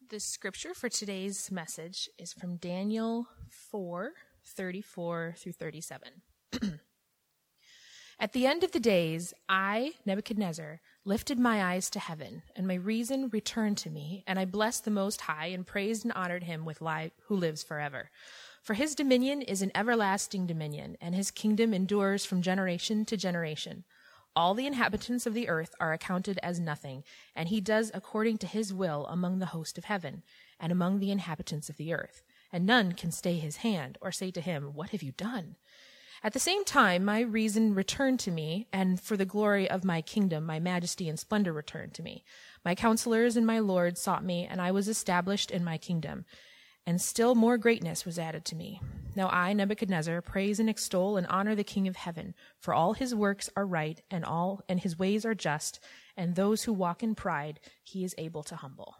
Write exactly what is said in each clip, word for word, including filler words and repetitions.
The scripture for today's message is from Daniel four, thirty-four through thirty-seven. At the end of the days, I, Nebuchadnezzar, lifted my eyes to heaven, and my reason returned to me, and I blessed the Most High and praised and honored him with life, who lives forever. For his dominion is an everlasting dominion, and his kingdom endures from generation to generation. All the inhabitants of the earth are accounted as nothing, and he does according to his will among the host of heaven, and among the inhabitants of the earth. And none can stay his hand, or say to him, "What have you done?" At the same time, my reason returned to me, and for the glory of my kingdom, my majesty and splendor returned to me. My counselors and my lords sought me, and I was established in my kingdom. And still more greatness was added to me. Now I, Nebuchadnezzar, praise and extol and honor the King of heaven, for all his works are right, and all and his ways are just, and those who walk in pride he is able to humble.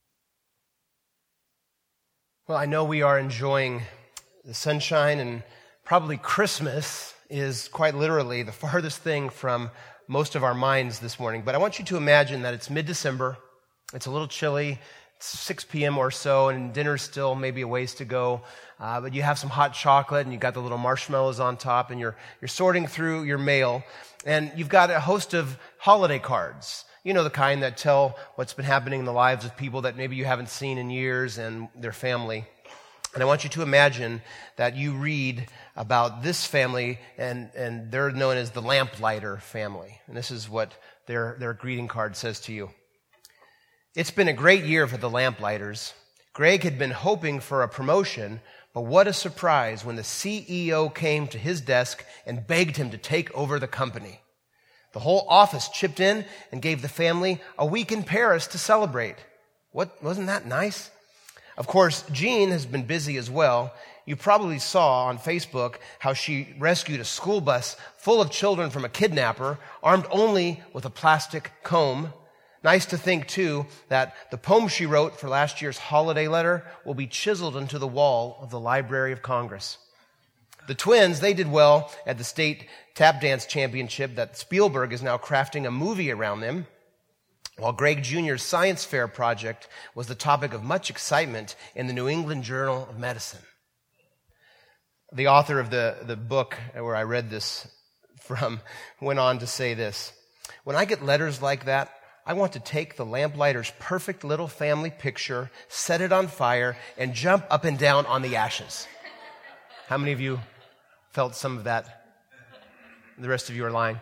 Well, I know we are enjoying the sunshine, and probably Christmas is quite literally the farthest thing from most of our minds this morning. But I want you to imagine that it's mid-December, it's a little chilly, six p.m. or so, and dinner's still maybe a ways to go. Uh, but you have some hot chocolate, and you got the little marshmallows on top, and you're you're sorting through your mail, and you've got a host of holiday cards. You know, the kind that tell what's been happening in the lives of people that maybe you haven't seen in years and their family. And I want you to imagine that you read about this family, and, and they're known as the Lamplighter family. And this is what their, their greeting card says to you. It's been a great year for the Lamplighters. Greg had been hoping for a promotion, but what a surprise when the C E O came to his desk and begged him to take over the company. The whole office chipped in and gave the family a week in Paris to celebrate. What, wasn't that nice? Of course, Jean has been busy as well. You probably saw on Facebook how she rescued a school bus full of children from a kidnapper, armed only with a plastic comb. Nice to think, too, that the poem she wrote for last year's holiday letter will be chiseled into the wall of the Library of Congress. The twins, they did well at the state tap dance championship that Spielberg is now crafting a movie around them, while Greg Junior's science fair project was the topic of much excitement in the New England Journal of Medicine. The author of the, the book where I read this from went on to say this: "When I get letters like that, I want to take the Lamplighter's perfect little family picture, set it on fire, and jump up and down on the ashes." How many of you felt some of that? The rest of you are lying.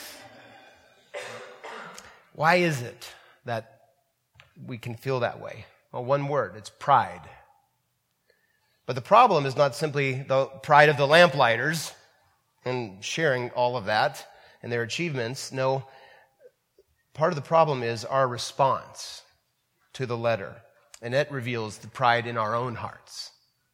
Why is it that we can feel that way? Well, one word, it's pride. But the problem is not simply the pride of the Lamplighters and sharing all of that and their achievements. No, part of the problem is our response to the letter, and it reveals the pride in our own hearts.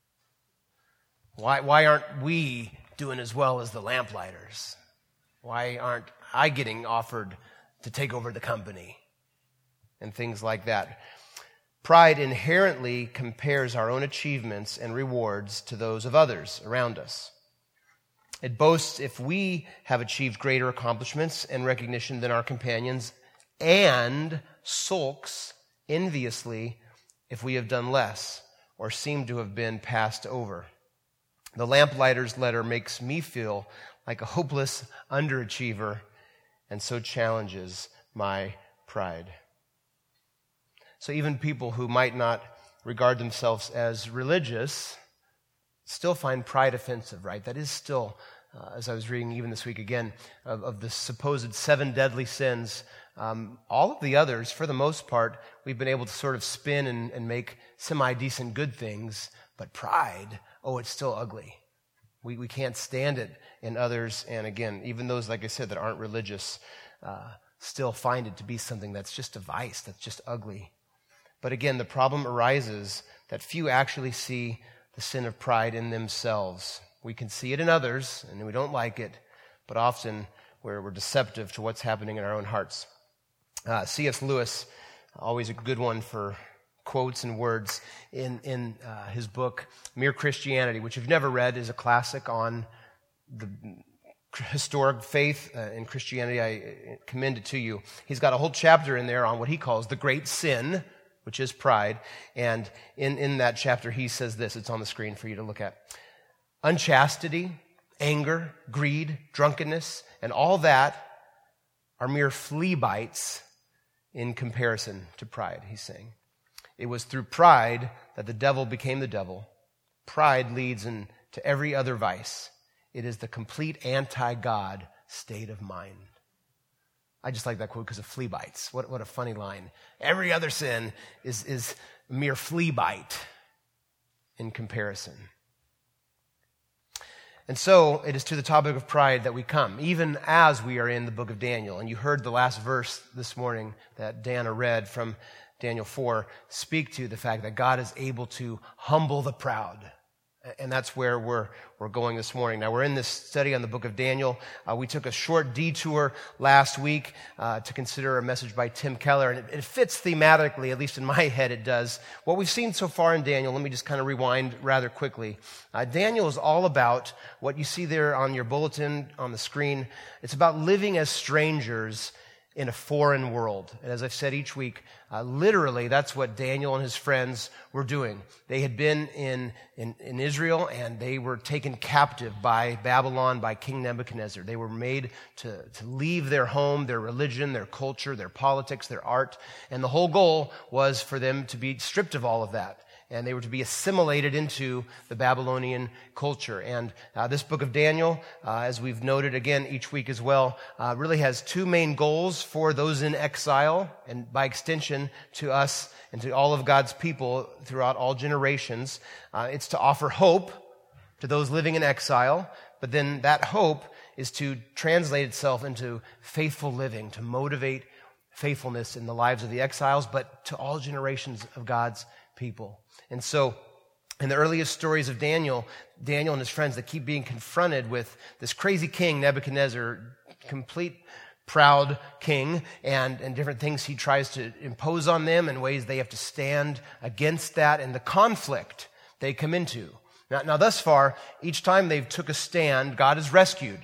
Why, why aren't we doing as well as the Lamplighters? Why aren't I getting offered to take over the company? And things like that. Pride inherently compares our own achievements and rewards to those of others around us. It boasts if we have achieved greater accomplishments and recognition than our companions, and sulks enviously if we have done less or seem to have been passed over. The Lamplighter's letter makes me feel like a hopeless underachiever, and so challenges my pride. So even people who might not regard themselves as religious still find pride offensive, right? That is still, uh, as I was reading even this week again, of, of the supposed seven deadly sins. Um, all of the others, for the most part, we've been able to sort of spin and, and make semi-decent good things, but pride, oh, it's still ugly. We we can't stand it in others, and again, even those, like I said, that aren't religious, uh, still find it to be something that's just a vice, that's just ugly. But again, the problem arises that few actually see the sin of pride in themselves. We can see it in others, and we don't like it, but often we're, we're deceptive to what's happening in our own hearts. Uh, C S Lewis, always a good one for quotes and words, in, in uh, his book, Mere Christianity, which if you've never read, is a classic on the historic faith uh, in Christianity. I commend it to you. He's got a whole chapter in there on what he calls the great sin, which is pride. And in, in that chapter, he says this. It's on the screen for you to look at. Unchastity, anger, greed, drunkenness, and all that are mere flea bites in comparison to pride, he's saying. It was through pride that the devil became the devil. Pride leads into every other vice. It is the complete anti-God state of mind. I just like that quote because of flea bites. What, what a funny line. Every other sin is, is a mere flea bite in comparison. And so it is to the topic of pride that we come, even as we are in the book of Daniel. And you heard the last verse this morning that Dana read from Daniel four speak to the fact that God is able to humble the proud. And that's where we're we're going this morning. Now, we're in this study on the book of Daniel. Uh, we took a short detour last week uh, to consider a message by Tim Keller, and it, it fits thematically, at least in my head it does. What we've seen so far in Daniel, let me just kind of rewind rather quickly. Uh, Daniel is all about what you see there on your bulletin on the screen. It's about living as strangers in a foreign world. And as I've said each week, uh, literally that's what Daniel and his friends were doing. They had been in, in, in Israel, and they were taken captive by Babylon, by King Nebuchadnezzar. They were made to, to leave their home, their religion, their culture, their politics, their art. And the whole goal was for them to be stripped of all of that. And they were to be assimilated into the Babylonian culture. And uh, this book of Daniel, uh, as we've noted again each week as well, uh, really has two main goals for those in exile, and by extension to us and to all of God's people throughout all generations. Uh, it's to offer hope to those living in exile, but then that hope is to translate itself into faithful living, to motivate faithfulness in the lives of the exiles, but to all generations of God's people. And so, in the earliest stories of Daniel, Daniel and his friends, they keep being confronted with this crazy king, Nebuchadnezzar, complete proud king, and, and different things he tries to impose on them in ways they have to stand against that, and the conflict they come into. Now, now thus far, each time they've took a stand, God has rescued.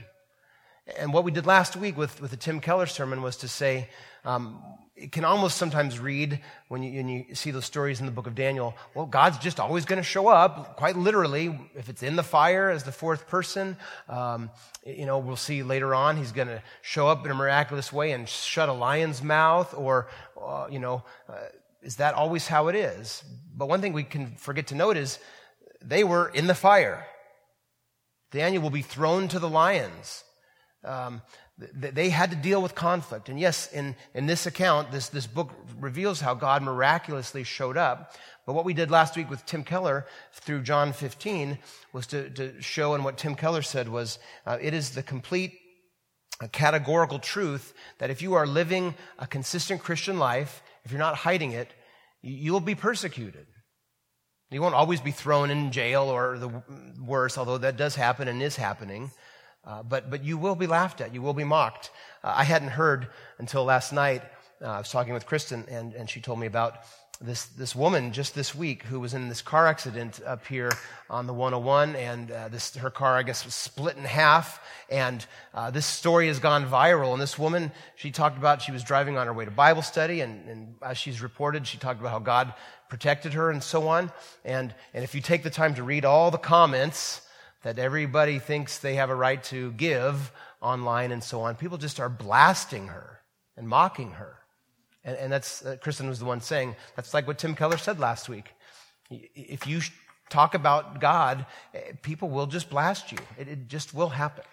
And what we did last week with, with the Tim Keller sermon was to say, um, it can almost sometimes read, when you, when you see those stories in the book of Daniel, well, God's just always going to show up, quite literally, if it's in the fire as the fourth person. Um, you know, we'll see later on, he's going to show up in a miraculous way and shut a lion's mouth, or, uh, you know, uh, is that always how it is? But one thing we can forget to note is they were in the fire. Daniel will be thrown to the lions. Um, they had to deal with conflict. And yes, in, in this account, this, this book reveals how God miraculously showed up. But what we did last week with Tim Keller through John fifteen was to, to show, and what Tim Keller said was, uh, it is the complete uh, categorical truth that if you are living a consistent Christian life, if you're not hiding it, you will be persecuted. You won't always be thrown in jail or the worse, although that does happen and is happening. Uh, but but you will be laughed at. You will be mocked. Uh, I hadn't heard until last night. Uh, I was talking with Kristen, and, and she told me about this this woman just this week who was in this car accident up here on the one oh one, and uh, this her car, I guess, was split in half. And uh, this story has gone viral. And this woman, she talked about she was driving on her way to Bible study, and, and as she's reported, she talked about how God protected her and so on. And and if you take the time to read all the comments that everybody thinks they have a right to give online and so on, people just are blasting her and mocking her. And, and that's, uh, Kristen was the one saying, that's like what Tim Keller said last week. If you talk about God, people will just blast you. It, it just will happen.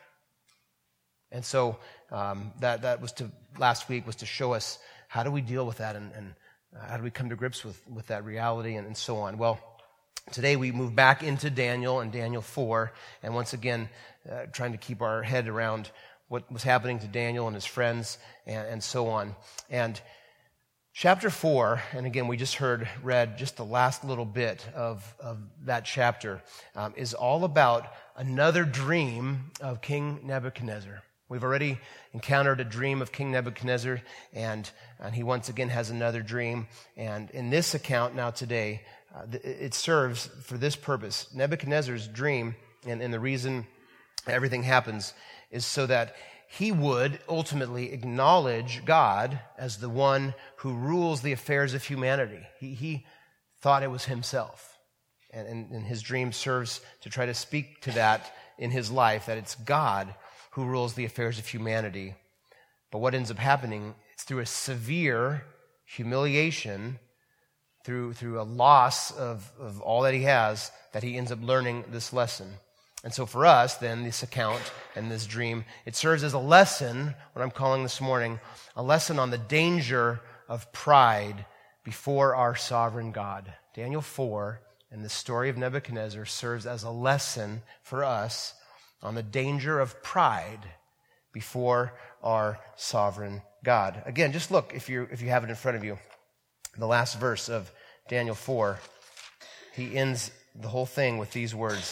And so um, that that was to last week was to show us how do we deal with that, and, and how do we come to grips with, with that reality, and, and so on. Well, today we move back into Daniel and Daniel four, and once again, uh, trying to keep our head around what was happening to Daniel and his friends, and, and so on. And chapter four, and again, we just heard, read just the last little bit of, of that chapter, um, is all about another dream of King Nebuchadnezzar. We've already encountered a dream of King Nebuchadnezzar, and, and he once again has another dream. And in this account now today, Uh, it serves for this purpose. Nebuchadnezzar's dream, and, and the reason everything happens, is so that he would ultimately acknowledge God as the one who rules the affairs of humanity. He, he thought it was himself. And, and, and his dream serves to try to speak to that in his life, that it's God who rules the affairs of humanity. But what ends up happening, it's through a severe humiliation, through, through a loss of, of all that he has, that he ends up learning this lesson. And so for us, then, this account and this dream, it serves as a lesson, what I'm calling this morning, a lesson on the danger of pride before our sovereign God. Daniel four and the story of Nebuchadnezzar serves as a lesson for us on the danger of pride before our sovereign God. Again, just look, if you if you have it in front of you, the last verse of Daniel four, he ends the whole thing with these words.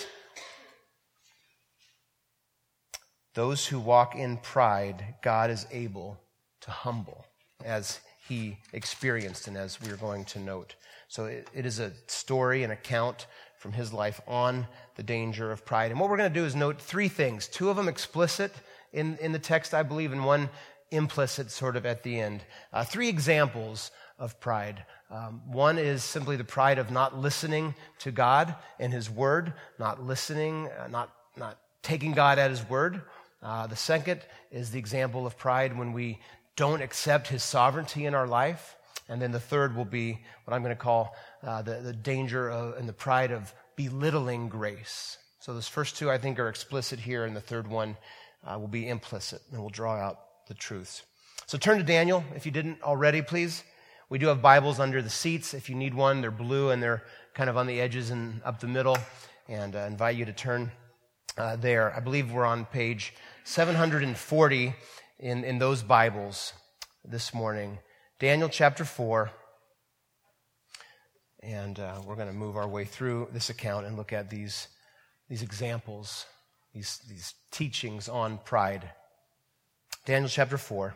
Those who walk in pride, God is able to humble, as he experienced and as we are going to note. So it, it is a story, an account from his life on the danger of pride. And what we're going to do is note three things, two of them explicit in, in the text, I believe, and one implicit sort of at the end. Uh, three examples of pride. Um, one is simply the pride of not listening to God and his word, not listening, uh, not, not taking God at his word. Uh, the second is the example of pride when we don't accept his sovereignty in our life. And then the third will be what I'm going to call uh, the, the danger of, and the pride of belittling grace. So those first two, I think, are explicit here, and the third one uh, will be implicit, and we'll draw out the truths. So turn to Daniel, if you didn't already, please. We do have Bibles under the seats. If you need one, they're blue, and they're kind of on the edges and up the middle, and I uh, invite you to turn uh, there. I believe we're on page seven hundred forty in, in those Bibles this morning. Daniel chapter four, and uh, we're going to move our way through this account and look at these, these examples, these, these teachings on pride. Daniel chapter four,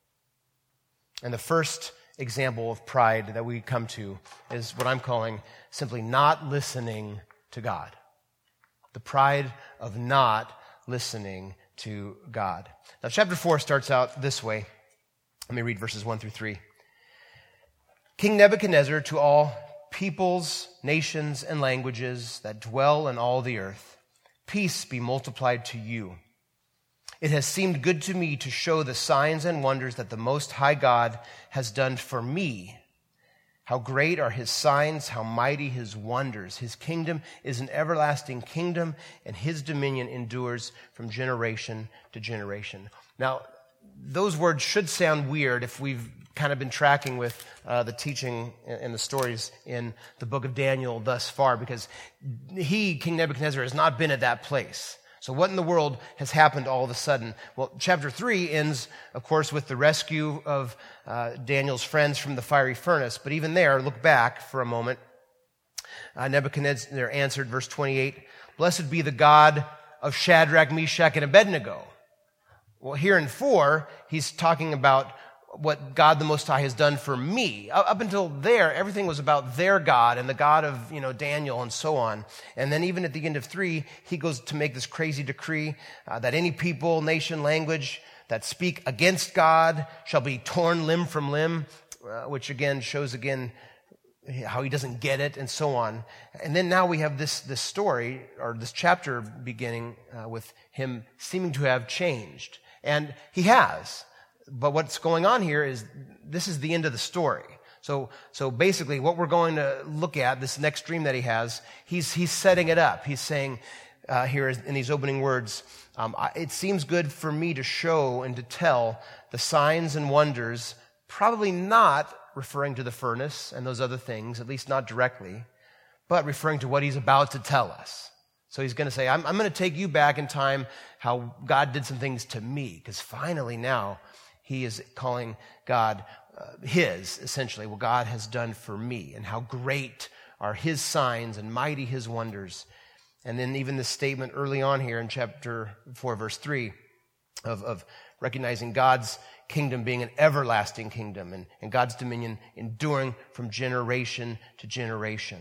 and the first example of pride that we come to is what I'm calling simply not listening to God. The pride of not listening to God. Now, chapter four starts out this way. Let me read verses one through three. King Nebuchadnezzar, to all peoples, nations, and languages that dwell in all the earth, peace be multiplied to you. It has seemed good to me to show the signs and wonders that the Most High God has done for me. How great are his signs, how mighty his wonders. His kingdom is an everlasting kingdom, and his dominion endures from generation to generation. Now, those words should sound weird if we've kind of been tracking with uh, the teaching and the stories in the book of Daniel thus far, because he, King Nebuchadnezzar, has not been at that place. So what in the world has happened all of a sudden? Well, chapter three ends, of course, with the rescue of uh, Daniel's friends from the fiery furnace. But even there, look back for a moment. Uh, Nebuchadnezzar answered, verse twenty-eight, "Blessed be the God of Shadrach, Meshach, and Abednego." Well, here in four, he's talking about what God the Most High has done for me. Up until there, everything was about their God and the God of, you know, Daniel and so on. And then even at the end of three, he goes to make this crazy decree uh, that any people, nation, language that speak against God shall be torn limb from limb, uh, which again shows again how he doesn't get it and so on. And then now we have this, this story or this chapter beginning uh, with him seeming to have changed. And he has. But what's going on here is this is the end of the story. So, so basically what we're going to look at, this next dream that he has, he's, he's setting it up. He's saying uh, here in these opening words, um, it seems good for me to show and to tell the signs and wonders, probably not referring to the furnace and those other things, at least not directly, but referring to what he's about to tell us. So he's going to say, I'm, I'm going to take you back in time, how God did some things to me, because finally now he is calling God uh, his, essentially, what God has done for me, and how great are his signs and mighty his wonders. And then even this statement early on here in chapter four, verse three, of, of recognizing God's kingdom being an everlasting kingdom, and, and God's dominion enduring from generation to generation.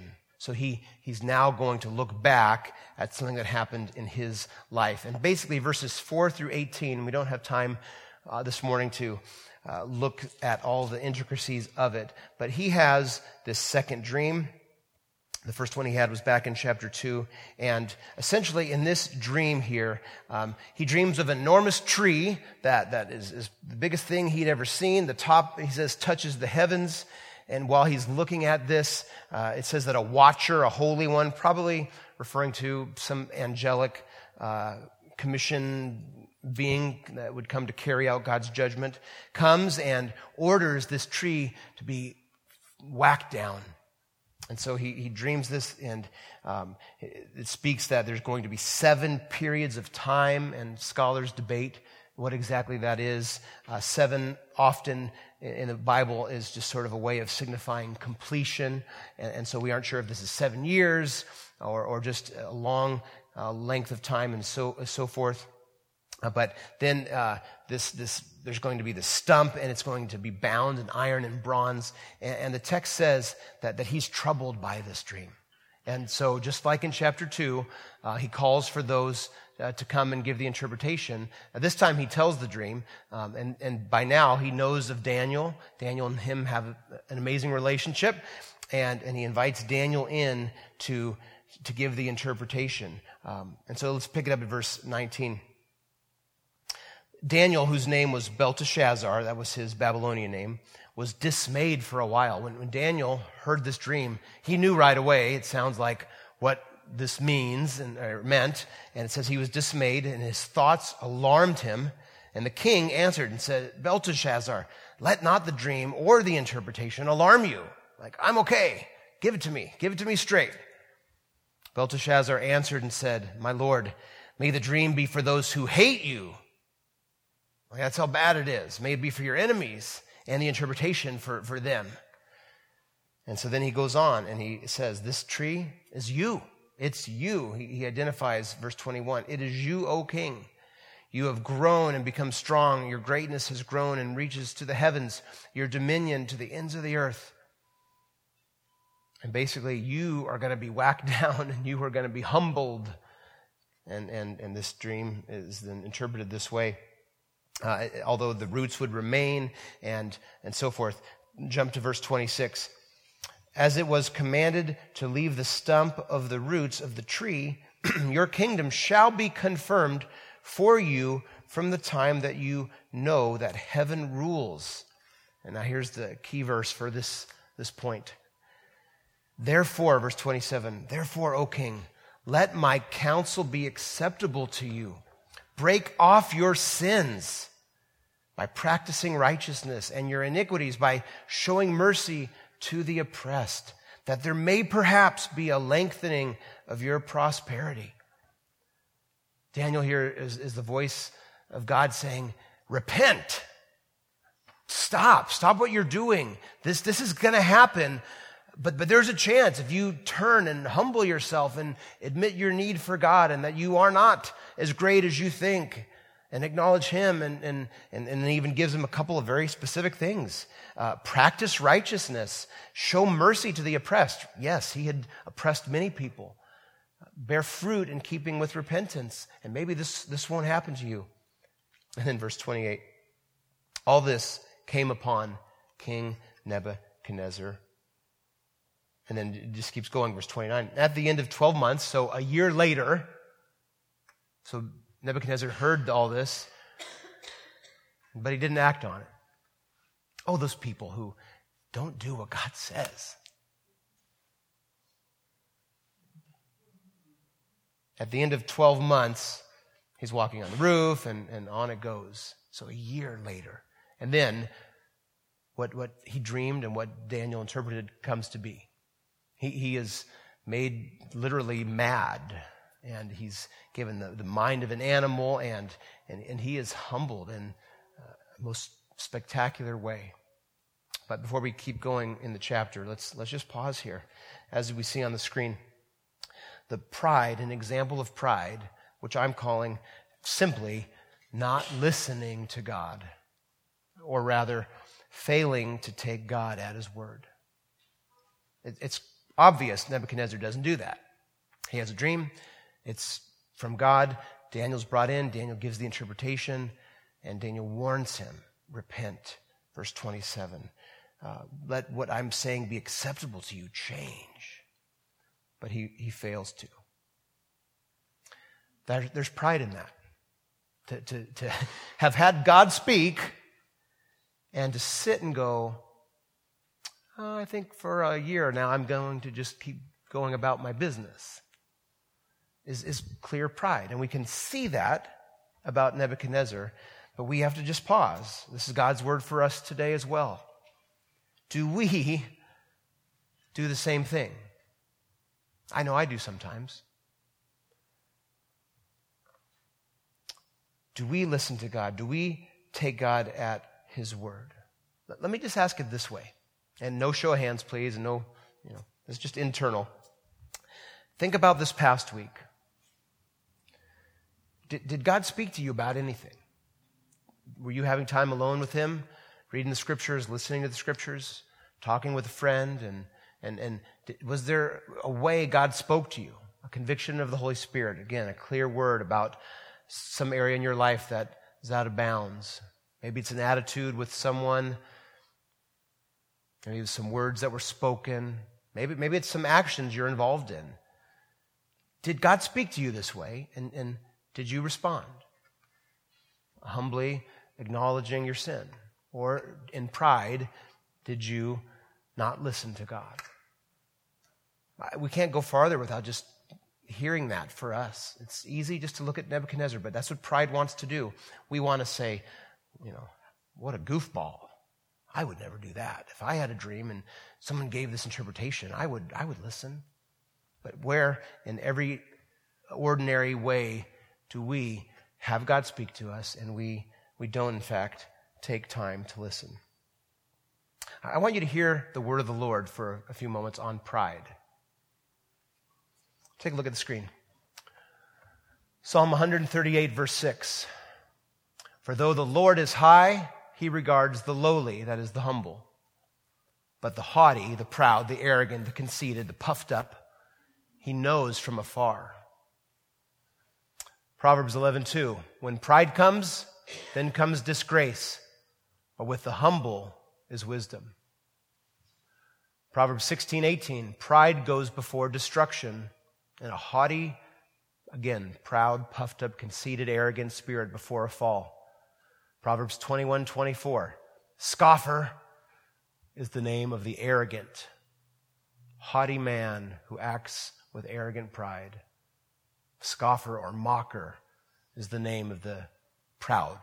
So he, he's now going to look back at something that happened in his life. And basically verses four through eighteen, we don't have time uh, this morning to uh, look at all the intricacies of it, but he has this second dream. The first one he had was back in chapter two. And essentially in this dream here, um, he dreams of an enormous tree that, that is, is the biggest thing he'd ever seen. The top, he says, touches the heavens. And while he's looking at this, uh, it says that a watcher, a holy one, probably referring to some angelic uh, commission being that would come to carry out God's judgment, comes and orders this tree to be whacked down. And so he, he dreams this, and um, it, it speaks that there's going to be seven periods of time, and scholars debate what exactly that is. Uh, seven often in the Bible is just sort of a way of signifying completion, and, and so we aren't sure if this is seven years or, or just a long uh, length of time and so so forth. Uh, but then uh, this this there's going to be the stump, and it's going to be bound in iron and bronze. And, and the text says that, that he's troubled by this dream. And so just like in chapter two, uh, he calls for those uh, to come and give the interpretation. Uh, this time he tells the dream, um, and, and by now he knows of Daniel. Daniel and him have an amazing relationship, and, and he invites Daniel in to, to give the interpretation. Um, and so let's pick it up at verse nineteen. Daniel, whose name was Belteshazzar, that was his Babylonian name, was dismayed for a while. When, when Daniel heard this dream, he knew right away, it sounds like, what this means and or meant. And it says he was dismayed, and his thoughts alarmed him. And the king answered and said, Belteshazzar, let not the dream or the interpretation alarm you. Like, I'm okay. Give it to me. Give it to me straight. Belteshazzar answered and said, my lord, may the dream be for those who hate you. That's how bad it is. May it be for your enemies, and the interpretation for, for them. And so then he goes on and he says, this tree is you. It's you. He, he identifies, verse twenty-one, it is you, O king. You have grown and become strong. Your greatness has grown and reaches to the heavens, your dominion to the ends of the earth. And basically, you are going to be whacked down, and you are going to be humbled. And, and, and this dream is then interpreted this way. Uh, although the roots would remain, and, and so forth. Jump to verse twenty-six. As it was commanded to leave the stump of the roots of the tree, your kingdom shall be confirmed for you from the time that you know that heaven rules. And now here's the key verse for this, this point. Therefore, verse twenty-seven, therefore, O king, let my counsel be acceptable to you. Break off your sins by practicing righteousness, and your iniquities by showing mercy to the oppressed, that there may perhaps be a lengthening of your prosperity. Daniel here is, is the voice of God saying, repent. Stop. Stop what you're doing. This, this is going to happen. But, but there's a chance if you turn and humble yourself and admit your need for God, and that you are not as great as you think, and acknowledge him, and, and, and, and even gives him a couple of very specific things. Uh, practice righteousness. Show mercy to the oppressed. Yes, he had oppressed many people. Bear fruit in keeping with repentance. And maybe this, this won't happen to you. And then verse twenty-eight. All this came upon King Nebuchadnezzar. And then it just keeps going, verse twenty-nine. At the end of twelve months, so a year later, so Nebuchadnezzar heard all this, but he didn't act on it. Oh, those people who don't do what God says. At the end of twelve months, he's walking on the roof, and, and on it goes. So a year later. And then what, what he dreamed and what Daniel interpreted comes to be. He, he is made literally mad, and he's given the, the mind of an animal, and, and, and he is humbled in a most spectacular way. But before we keep going in the chapter, let's, let's just pause here. As we see on the screen, the pride, an example of pride, which I'm calling simply not listening to God, or rather failing to take God at his word. It, it's obvious Nebuchadnezzar doesn't do that. He has a dream. It's from God. Daniel's brought in. Daniel gives the interpretation, and Daniel warns him, repent. Verse twenty-seven, uh, let what I'm saying be acceptable to you. Change. But he, he fails to. There, there's pride in that. To, to, to have had God speak and to sit and go, oh, I think for a year now I'm going to just keep going about my business, is, is clear pride. And we can see that about Nebuchadnezzar, but we have to just pause. This is God's word for us today as well. Do we do the same thing? I know I do sometimes. Do we listen to God? Do we take God at his word? Let me just ask it this way. And no show of hands, please, and no, you know, it's just internal. Think about this past week. Did, did God speak to you about anything? Were you having time alone with him, reading the scriptures, listening to the scriptures, talking with a friend? And, and, and was there a way God spoke to you? A conviction of the Holy Spirit? Again, a clear word about some area in your life that is out of bounds. Maybe it's an attitude with someone. Maybe it's some words that were spoken. Maybe, maybe it's some actions you're involved in. Did God speak to you this way? And, and did you respond? Humbly acknowledging your sin? Or in pride, did you not listen to God? We can't go farther without just hearing that for us. It's easy just to look at Nebuchadnezzar, but that's what pride wants to do. We want to say, you know, what a goofball. I would never do that. If I had a dream and someone gave this interpretation, I would I would listen. But where in every ordinary way do we have God speak to us and we, we don't, in fact, take time to listen? I want you to hear the word of the Lord for a few moments on pride. Take a look at the screen. Psalm one thirty-eight, verse six. For though the Lord is high, he regards the lowly, that is the humble. But the haughty, the proud, the arrogant, the conceited, the puffed up, he knows from afar. Proverbs eleven two. When pride comes, then comes disgrace, but with the humble is wisdom. Proverbs sixteen eighteen. Pride goes before destruction, and a haughty, again, proud, puffed up, conceited, arrogant spirit before a fall. Proverbs twenty-one twenty-four. Scoffer is the name of the arrogant, haughty man who acts with arrogant pride. Scoffer or mocker is the name of the proud.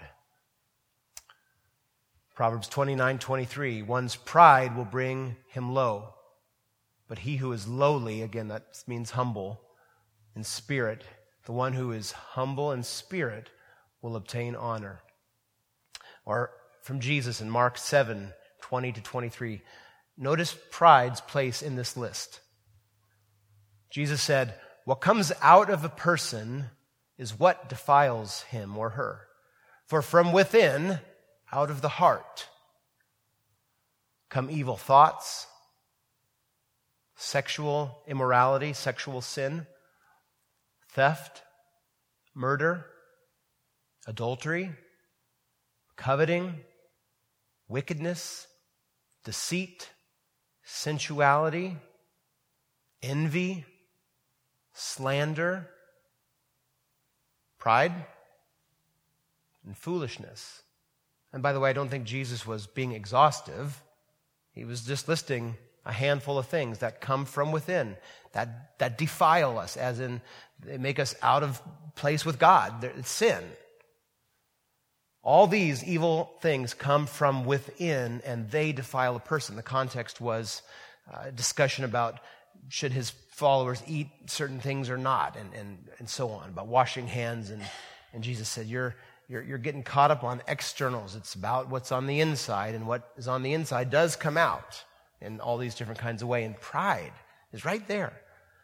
Proverbs twenty-nine twenty-three. One's pride will bring him low, but he who is lowly, again, that means humble in spirit, the one who is humble in spirit will obtain honor. Or from Jesus in Mark seven twenty to twenty-three. Notice pride's place in this list. Jesus said, what comes out of a person is what defiles him or her. For from within, out of the heart, come evil thoughts, sexual immorality, sexual sin, theft, murder, adultery, coveting, wickedness, deceit, sensuality, envy, slander, pride, and foolishness. And by the way, I don't think Jesus was being exhaustive. He was just listing a handful of things that come from within, that, that defile us, as in they make us out of place with God. It's sin. All these evil things come from within, and they defile a person. The context was a discussion about should his followers eat certain things or not, and, and, and so on, about washing hands. And, and Jesus said, you're, you're, you're getting caught up on externals. It's about what's on the inside, and what is on the inside does come out in all these different kinds of ways. And pride is right there.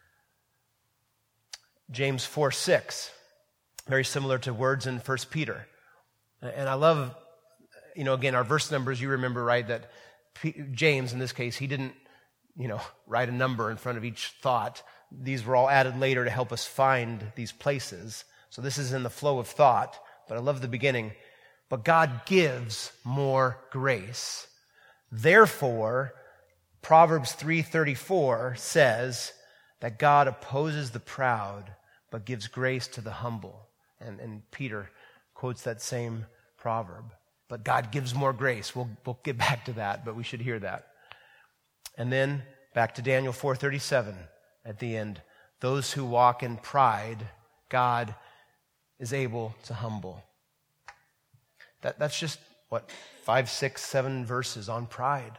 James four six, very similar to words in First Peter. And I love, you know, again, our verse numbers, you remember, right, that P- James, in this case, he didn't you know, write a number in front of each thought. These were all added later to help us find these places. So this is in the flow of thought, but I love the beginning. But God gives more grace. Therefore, Proverbs three thirty-four says that God opposes the proud, but gives grace to the humble. And, and Peter quotes that same proverb. But God gives more grace. We'll, we'll get back to that, but we should hear that. And then back to Daniel four thirty-seven at the end. Those who walk in pride, God is able to humble. That, that's just, what, five, six, seven verses on pride.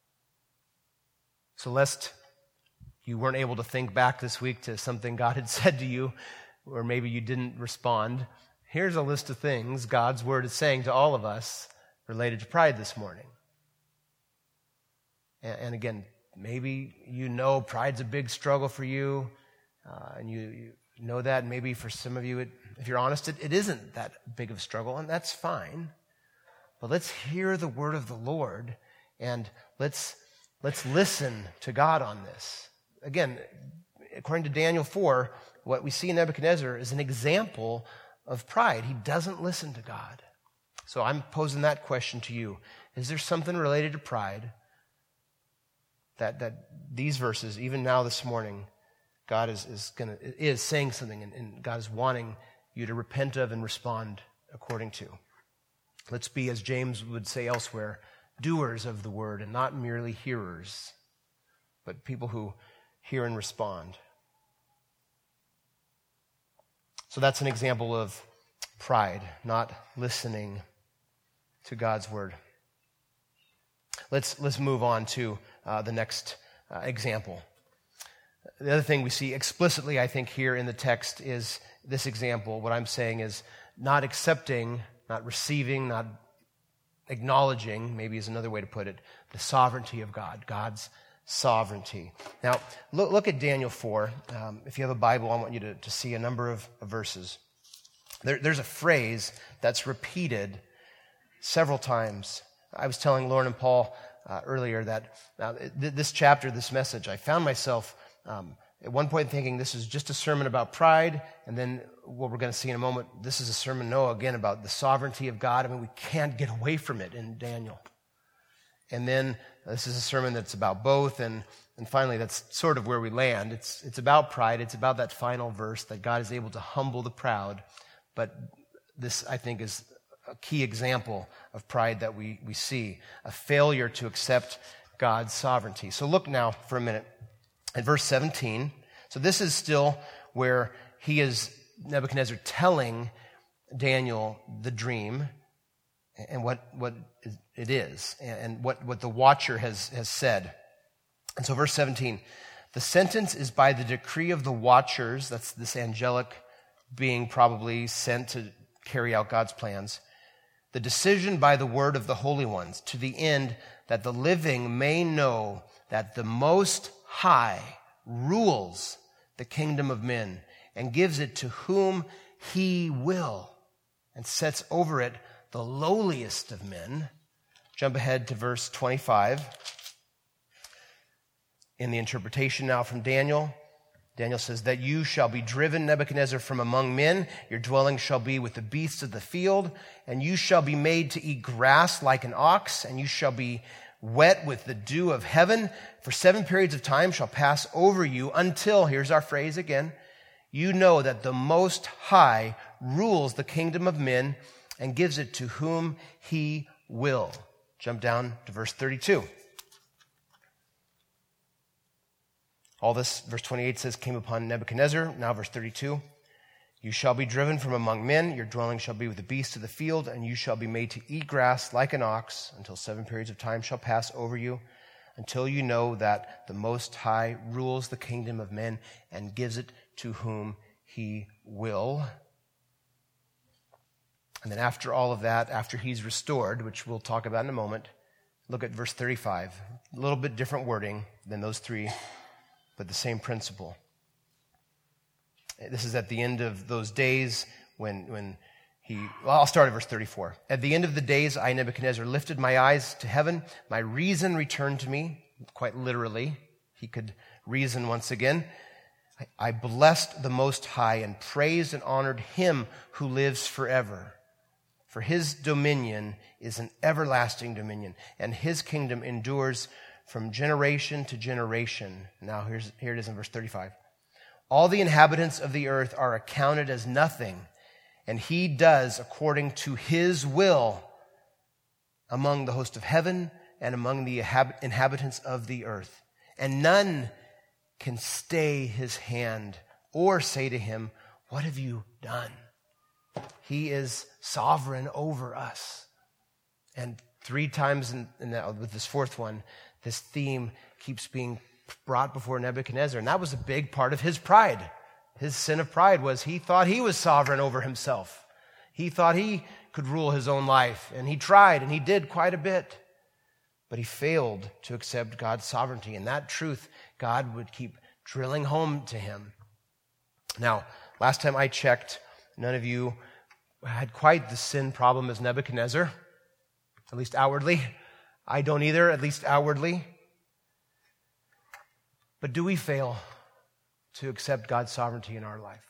So lest you weren't able to think back this week to something God had said to you, or maybe you didn't respond, here's a list of things God's Word is saying to all of us related to pride this morning. And, and again, maybe you know pride's a big struggle for you, uh, and you, you know that, and maybe for some of you, it, if you're honest, it, it isn't that big of a struggle, and that's fine. But let's hear the word of the Lord, and let's let's listen to God on this. Again, according to Daniel four, what we see in Nebuchadnezzar is an example of pride. He doesn't listen to God. So I'm posing that question to you. Is there something related to pride that that these verses, even now this morning, God is is gonna is saying something, and, and God is wanting you to repent of and respond according to? Let's be, as James would say elsewhere, doers of the word and not merely hearers, but people who hear and respond. So that's an example of pride, not listening to God's word. Let's let's move on to uh, the next uh, example. The other thing we see explicitly, I think, here in the text is this example. What I'm saying is not accepting, not receiving, not acknowledging, maybe is another way to put it, the sovereignty of God, God's sovereignty. Now, look, look at Daniel four. Um, if you have a Bible, I want you to, to see a number of, of verses. There, there's a phrase that's repeated several times. I was telling Lauren and Paul uh, earlier that uh, th- this chapter, this message, I found myself um, at one point thinking this is just a sermon about pride, and then what we're going to see in a moment, this is a sermon, no, again, about the sovereignty of God. I mean, we can't get away from it in Daniel. And then this is a sermon that's about both, and, and finally, that's sort of where we land. It's, it's about pride. It's about that final verse that God is able to humble the proud. But this, I think, is a key example of pride that we, we see, a failure to accept God's sovereignty. So look now for a minute at verse seventeen. So this is still where he is, Nebuchadnezzar, telling Daniel the dream and what, what it is and what, what the watcher has, has said. And so verse seventeen, the sentence is by the decree of the watchers, that's this angelic being probably sent to carry out God's plans, the decision by the word of the holy ones, to the end that the living may know that the Most High rules the kingdom of men and gives it to whom he will and sets over it the lowliest of men. Jump ahead to verse twenty-five. In the interpretation now from Daniel, Daniel says that you shall be driven, Nebuchadnezzar, from among men. Your dwelling shall be with the beasts of the field, and you shall be made to eat grass like an ox, and you shall be wet with the dew of heaven. For seven periods of time shall pass over you until, here's our phrase again, you know that the Most High rules the kingdom of men and gives it to whom he will. Jump down to verse thirty-two. All this, verse twenty-eight says, came upon Nebuchadnezzar. Now verse thirty-two. You shall be driven from among men, your dwelling shall be with the beasts of the field, and you shall be made to eat grass like an ox until seven periods of time shall pass over you, until you know that the Most High rules the kingdom of men and gives it to whom he will. And then after all of that, after he's restored, which we'll talk about in a moment, look at verse thirty-five. A little bit different wording than those three, but the same principle. This is at the end of those days when, when he, well, I'll start at verse thirty-four. At the end of the days, I, Nebuchadnezzar, lifted my eyes to heaven. My reason returned to me, quite literally. he could reason once again. I blessed the Most High and praised and honored him who lives forever. For his dominion is an everlasting dominion, and his kingdom endures from generation to generation. Now here's, here it is in verse thirty-five. All the inhabitants of the earth are accounted as nothing, and he does according to his will among the host of heaven and among the inhabitants of the earth. And none can stay his hand or say to him, what have you done? He is sovereign over us. And three times in, in the, with this fourth one, this theme keeps being brought before Nebuchadnezzar. And that was a big part of his pride. His sin of pride was he thought he was sovereign over himself. He thought he could rule his own life. And he tried, and he did quite a bit. But he failed to accept God's sovereignty. And that truth, God would keep drilling home to him. Now, last time I checked, none of you had quite the sin problem as Nebuchadnezzar, at least outwardly. I don't either, at least outwardly. But do we fail to accept God's sovereignty in our life?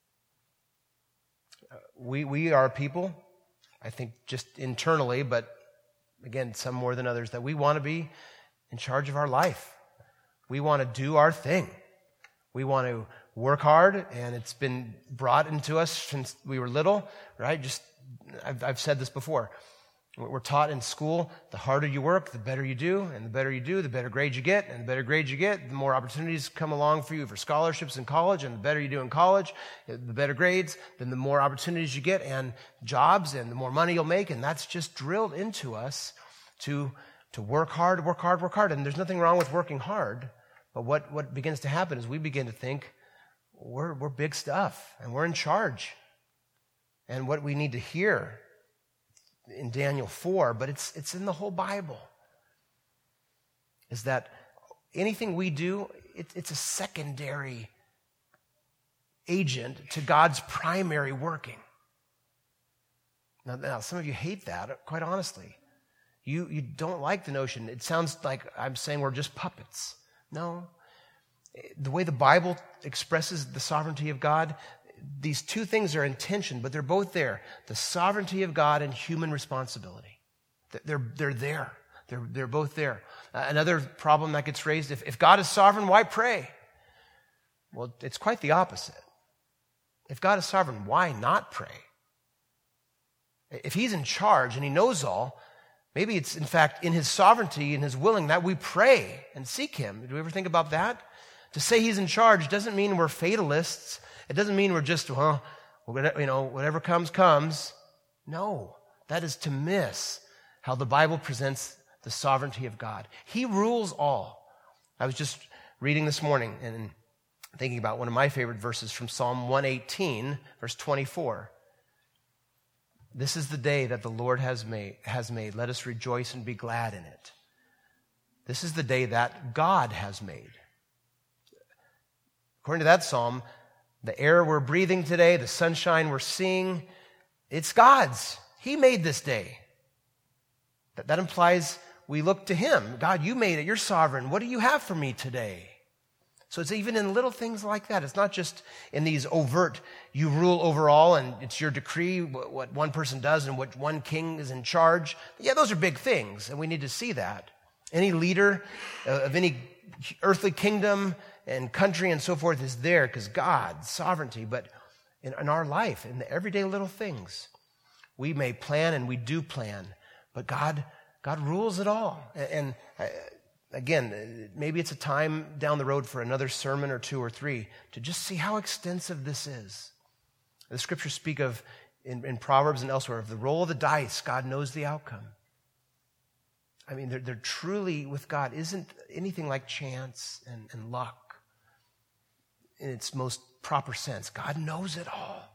Uh, we, we are people, I think just internally, but again, some more than others, that we want to be in charge of our life. We want to do our thing. We want to work hard, and it's been brought into us since we were little, right? Just, I've, I've said this before. We're taught in school, the harder you work, the better you do, and the better you do, the better grades you get, and the better grades you get, the more opportunities come along for you for scholarships in college, and the better you do in college, the better grades, then the more opportunities you get, and jobs, and the more money you'll make, and that's just drilled into us to, to work hard, work hard, work hard, and there's nothing wrong with working hard, but what, what begins to happen is we begin to think, we're, we're big stuff, and we're in charge, and what we need to hear in Daniel four, but it's it's in the whole Bible, is that anything we do, it, it's a secondary agent to God's primary working. Now, now, some of you hate that, quite honestly. You, you don't like the notion. It sounds like I'm saying we're just puppets. No. The way the Bible expresses the sovereignty of God, these two things are in tension, but they're both there. The sovereignty of God and human responsibility. They're, they're there. They're, they're both there. Uh, another problem that gets raised, if, if God is sovereign, why pray? Well, it's quite the opposite. If God is sovereign, why not pray? If he's in charge and he knows all, maybe it's in fact in his sovereignty and his willing that we pray and seek him. Do we ever think about that? To say he's in charge doesn't mean we're fatalists. It doesn't mean we're just, well, you know, whatever comes, comes. No, that is to miss how the Bible presents the sovereignty of God. He rules all. I was just reading this morning and thinking about one of my favorite verses from Psalm one eighteen, verse twenty-four. This is the day that the Lord has made, has made. Let us rejoice and be glad in it. This is the day that God has made. According to that psalm, the air we're breathing today, the sunshine we're seeing, it's God's. He made this day. That, that implies we look to him. God, you made it. You're sovereign. What do you have for me today? So it's even in little things like that. It's not just in these overt, you rule over all and it's your decree, what, what one person does and what one king is in charge. Yeah, those are big things, and we need to see that. Any leader of any earthly kingdom and country and so forth is there because God's sovereignty. But in, in our life, in the everyday little things, we may plan and we do plan, but God, God rules it all. And, and uh, again, maybe it's a time down the road for another sermon or two or three to just see how extensive this is. The scriptures speak of, in, in Proverbs and elsewhere, of the roll of the dice. God knows the outcome. I mean, they're, they're truly, with God, isn't anything like chance and, and luck in its most proper sense. God knows it all.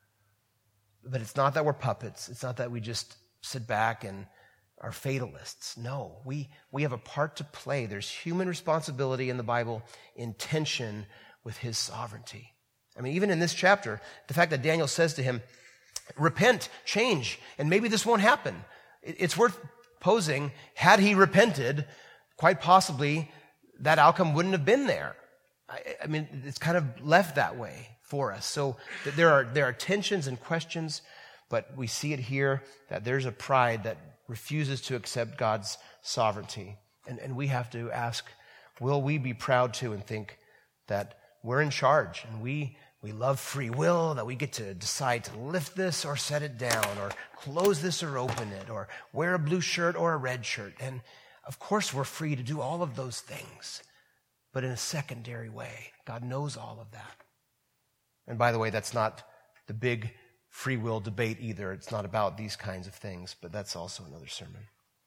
But it's not that we're puppets. It's not that we just sit back and are fatalists. No, we, we have a part to play. There's human responsibility in the Bible in tension with his sovereignty. I mean, even in this chapter, the fact that Daniel says to him, repent, change, and maybe this won't happen. It, it's worth posing, had he repented, quite possibly that outcome wouldn't have been there. I, I mean, it's kind of left that way for us. So there are there are tensions and questions, but we see it here that there's a pride that refuses to accept God's sovereignty. And, and we have to ask, will we be proud to and think that we're in charge and we we love free will, that we get to decide to lift this or set it down or close this or open it or wear a blue shirt or a red shirt. And of course we're free to do all of those things, but in a secondary way. God knows all of that. And by the way, that's not the big free will debate either. It's not about these kinds of things, but that's also another sermon.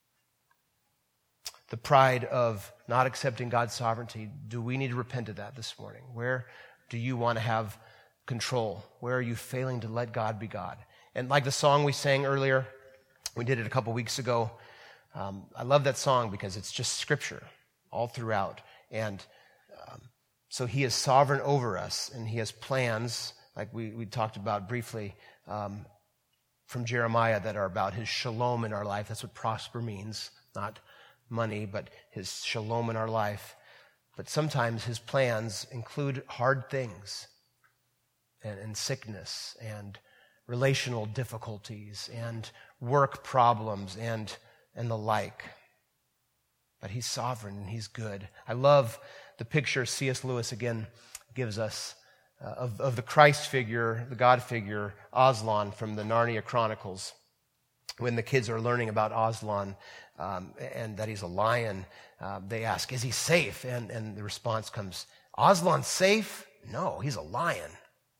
The pride of not accepting God's sovereignty, do we need to repent of that this morning? Where do you want to have control? Where are you failing to let God be God? And like the song we sang earlier, we did it a couple weeks ago. Um, I love that song because it's just scripture all throughout. And um, so he is sovereign over us, and he has plans, like we, we talked about briefly um, from Jeremiah, that are about his shalom in our life. That's what prosper means, not money, but his shalom in our life. But sometimes his plans include hard things and, and sickness and relational difficulties and work problems and, and the like. But he's sovereign and he's good. I love the picture C S Lewis again gives us uh, of, of the Christ figure, the God figure, Aslan from the Narnia Chronicles. When the kids are learning about Aslan um, and that he's a lion, uh, they ask, is he safe? And, and the response comes, Aslan's safe? No, he's a lion.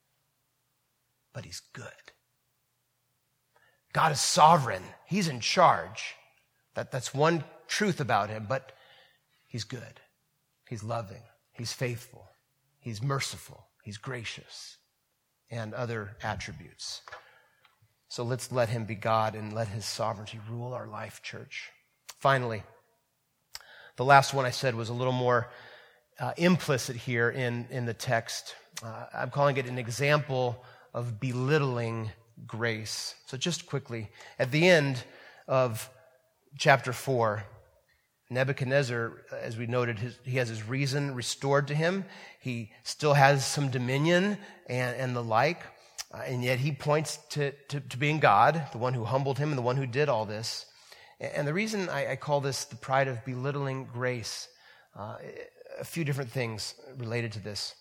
But he's good. God is sovereign. He's in charge. That, that's one truth about him, but he's good. He's loving. He's faithful. He's merciful. He's gracious. And other attributes. So let's let him be God and let his sovereignty rule our life, church. Finally, the last one I said was a little more uh, implicit here in, in the text. Uh, I'm calling it an example of belittling grace. So just quickly, at the end of chapter four, Nebuchadnezzar, as we noted, his, he has his reason restored to him. He still has some dominion and, and the like. Uh, and yet he points to, to, to being God, the one who humbled him and the one who did all this. And, and the reason I, I call this the pride of belittling grace, uh, a few different things related to this.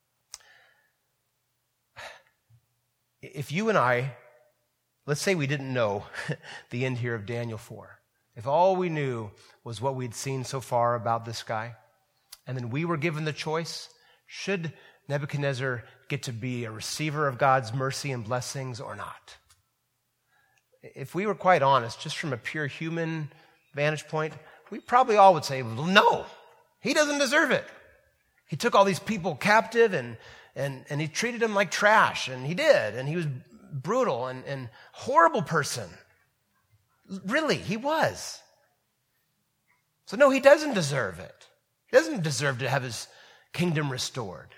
If you and I, let's say we didn't know the end here of Daniel four. If all we knew was what we'd seen so far about this guy, and then we were given the choice, should Nebuchadnezzar get to be a receiver of God's mercy and blessings or not? If we were quite honest, just from a pure human vantage point, we probably all would say, well, no, he doesn't deserve it. He took all these people captive and and, and he treated them like trash, and he did, and he was brutal and, and horrible person. Really, he was. So no, he doesn't deserve it. He doesn't deserve to have his kingdom restored.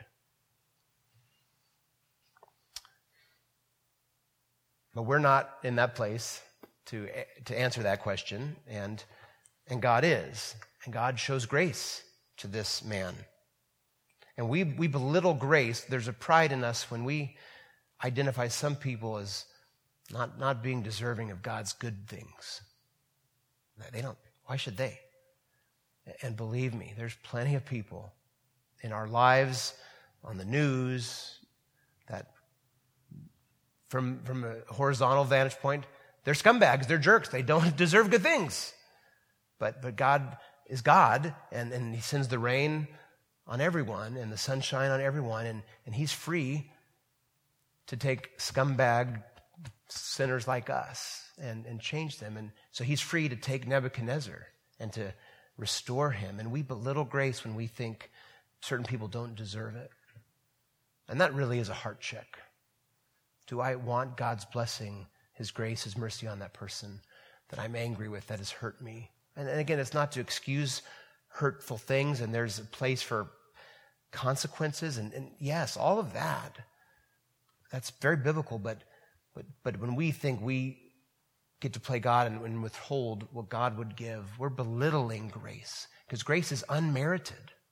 But we're not in that place to, to answer that question, and, and God is. And God shows grace to this man. And we, we belittle grace. There's a pride in us when we identify some people as not, not being deserving of God's good things. They don't. Why should they? And believe me, there's plenty of people in our lives, on the news, that from, from a horizontal vantage point, they're scumbags, they're jerks, they don't deserve good things. But but God is God, and, and he sends the rain on everyone and the sunshine on everyone, and, and he's free to take scumbag sinners like us and, and change them. And so he's free to take Nebuchadnezzar and to restore him. And we belittle grace when we think certain people don't deserve it. And that really is a heart check. Do I want God's blessing, his grace, his mercy on that person that I'm angry with, that has hurt me? And, and again, it's not to excuse hurtful things, and there's a place for consequences. And, and yes, all of that, that's very biblical, but But but when we think we get to play God and, and withhold what God would give, we're belittling grace, because grace is unmerited.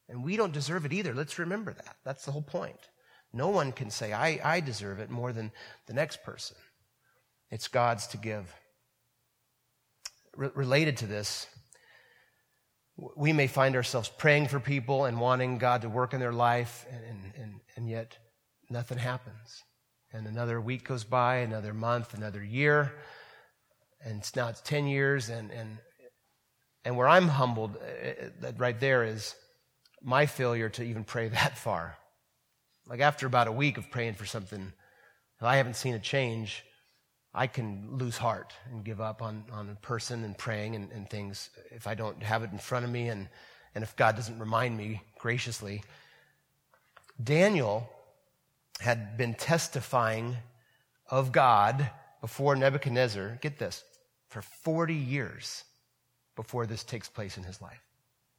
And we don't deserve it either. Let's remember that. That's the whole point. No one can say, I, I deserve it more than the next person. It's God's to give. Re- related to this, we may find ourselves praying for people and wanting God to work in their life, and, and, and yet nothing happens. And another week goes by, another month, another year, and it's now it's ten years, and and and where I'm humbled uh, right there is my failure to even pray that far. Like after about a week of praying for something, if I haven't seen a change, I can lose heart and give up on, on a person and praying and, and things if I don't have it in front of me and, and if God doesn't remind me graciously. Daniel had been testifying of God before Nebuchadnezzar, get this, for forty years before this takes place in his life.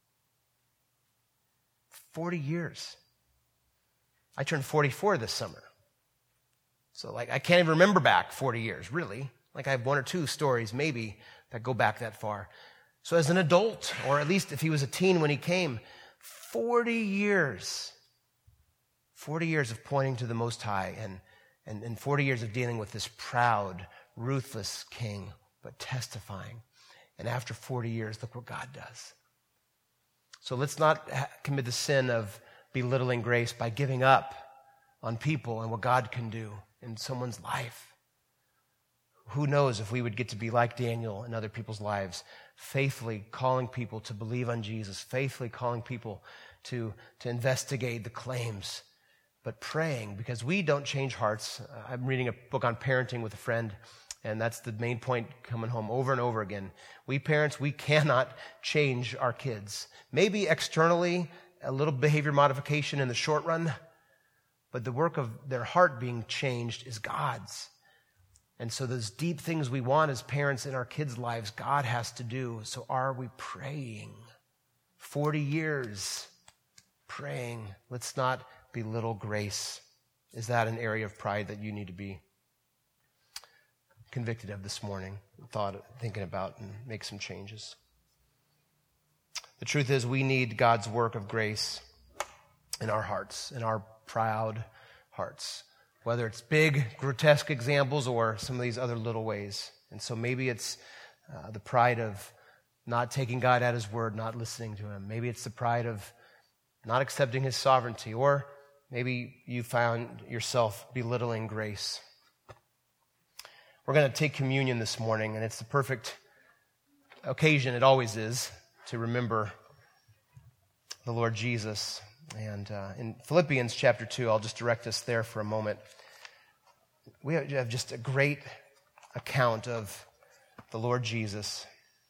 forty years. I turned forty-four this summer. So like I can't even remember back forty years, really. Like I have one or two stories maybe that go back that far. So as an adult, or at least if he was a teen when he came, forty years. forty years of pointing to the Most High and, and, and forty years of dealing with this proud, ruthless king, but testifying. And after forty years, look what God does. So let's not ha- commit the sin of belittling grace by giving up on people and what God can do in someone's life. Who knows if we would get to be like Daniel in other people's lives, faithfully calling people to believe on Jesus, faithfully calling people to, to investigate the claims, but praying, because we don't change hearts. I'm reading a book on parenting with a friend, and that's the main point coming home over and over again. We parents, we cannot change our kids. Maybe externally, a little behavior modification in the short run, but the work of their heart being changed is God's. And so those deep things we want as parents in our kids' lives, God has to do. So are we praying? forty years praying. Let's not belittle grace. Is that an area of pride that you need to be convicted of this morning, thought, thinking about, and make some changes? The truth is, we need God's work of grace in our hearts, in our proud hearts, whether it's big, grotesque examples or some of these other little ways. And so maybe it's uh, the pride of not taking God at his word, not listening to him. Maybe it's the pride of not accepting his sovereignty, or maybe you found yourself belittling grace. We're going to take communion this morning, and it's the perfect occasion, it always is, to remember the Lord Jesus. And uh, in Philippians chapter two, I'll just direct us there for a moment. We have just a great account of the Lord Jesus.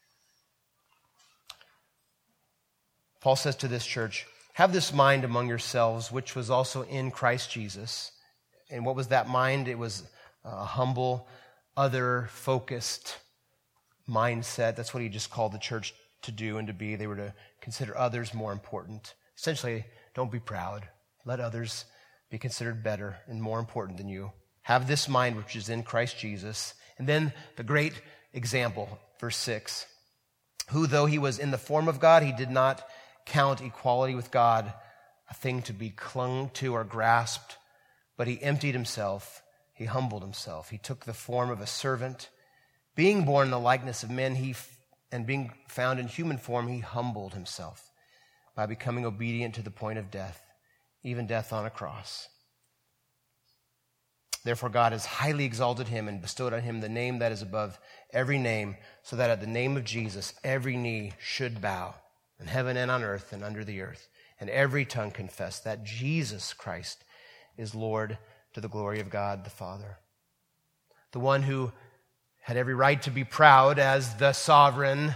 Paul says to this church, "Have this mind among yourselves, which was also in Christ Jesus." And what was that mind? It was a humble, other-focused mindset. That's what he just called the church to do and to be. They were to consider others more important. Essentially, don't be proud. Let others be considered better and more important than you. Have this mind which is in Christ Jesus. And then the great example, verse six. Who, though he was in the form of God, he did not count equality with God a thing to be clung to or grasped, but he emptied himself. He humbled himself. He took the form of a servant. Being born in the likeness of men, he and being found in human form, he humbled himself by becoming obedient to the point of death, even death on a cross. Therefore God has highly exalted him and bestowed on him the name that is above every name, so that at the name of Jesus every knee should bow, in heaven and on earth and under the earth, and every tongue confess that Jesus Christ is Lord, to the glory of God the Father. The one who had every right to be proud as the sovereign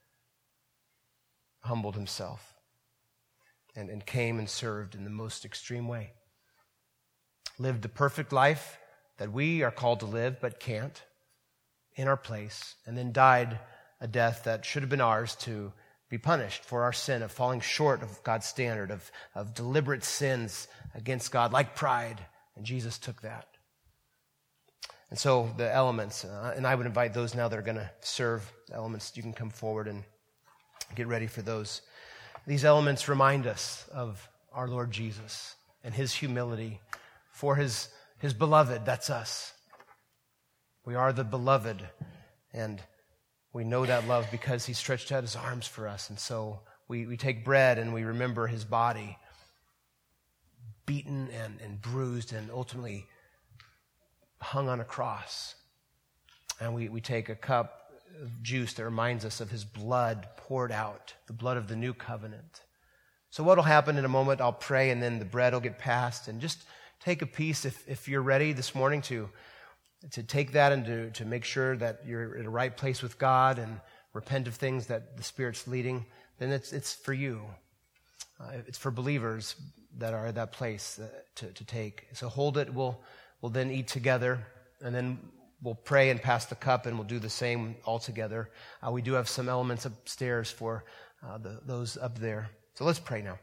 humbled himself and, and came and served in the most extreme way. Lived the perfect life that we are called to live but can't in our place, and then died a death that should have been ours to be punished for our sin of falling short of God's standard, of, of deliberate sins against God like pride. And Jesus took that. And so the elements, uh, and I would invite those now that are going to serve the elements, you can come forward and get ready for those. these elements remind us of our Lord Jesus and his humility for his, his beloved. That's us. We are the beloved, and we know that love because he stretched out his arms for us. And so we, we take bread and we remember his body beaten and, and bruised and ultimately hung on a cross. And we, we take a cup of juice that reminds us of his blood poured out, the blood of the new covenant. So what will happen in a moment, I'll pray and then the bread will get passed. And just take a piece if, if you're ready this morning to, to take that and to, to make sure that you're in the right place with God and repent of things that the Spirit's leading, then it's, it's for you. Uh, it's for believers that are at that place uh, to, to take. So hold it. We'll, we'll then eat together, and then we'll pray and pass the cup, and we'll do the same all together. Uh, we do have some elements upstairs for uh, the, those up there. So let's pray now.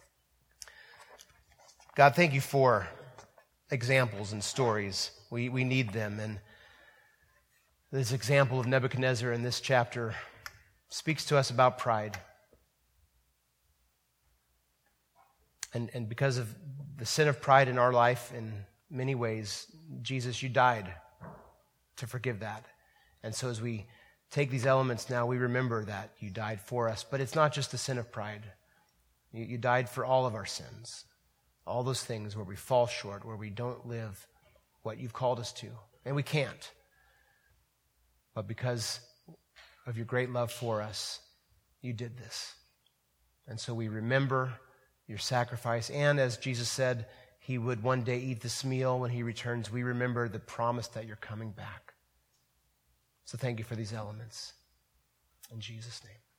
God, thank you for examples and stories. We, we need them. And this example of Nebuchadnezzar in this chapter speaks to us about pride. And, and because of the sin of pride in our life, in many ways, Jesus, you died to forgive that. And so as we take these elements now, we remember that you died for us. But it's not just the sin of pride. You, you died for all of our sins. All those things where we fall short, where we don't live what you've called us to. And we can't. But because of your great love for us, you did this. And so we remember your sacrifice. And as Jesus said, he would one day eat this meal when he returns. We remember the promise that you're coming back. So thank you for these elements. In Jesus' name.